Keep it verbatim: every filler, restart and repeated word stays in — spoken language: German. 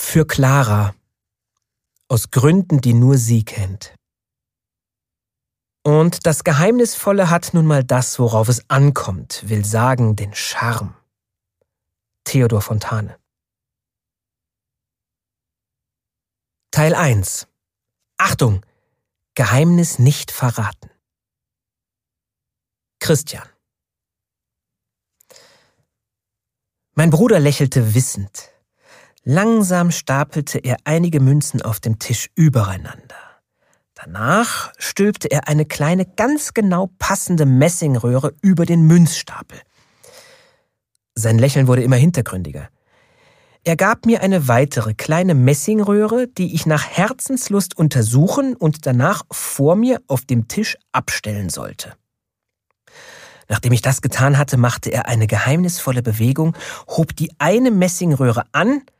Für Clara. Aus Gründen, die nur sie kennt. Und das Geheimnisvolle hat nun mal das, worauf es ankommt, will sagen, den Charme. Theodor Fontane. Teil eins. Achtung! Geheimnis nicht verraten. Christian. Mein Bruder lächelte wissend. Langsam stapelte er einige Münzen auf dem Tisch übereinander. Danach stülpte er eine kleine, ganz genau passende Messingröhre über den Münzstapel. Sein Lächeln wurde immer hintergründiger. Er gab mir eine weitere kleine Messingröhre, die ich nach Herzenslust untersuchen und danach vor mir auf dem Tisch abstellen sollte. Nachdem ich das getan hatte, machte er eine geheimnisvolle Bewegung, hob die eine Messingröhre an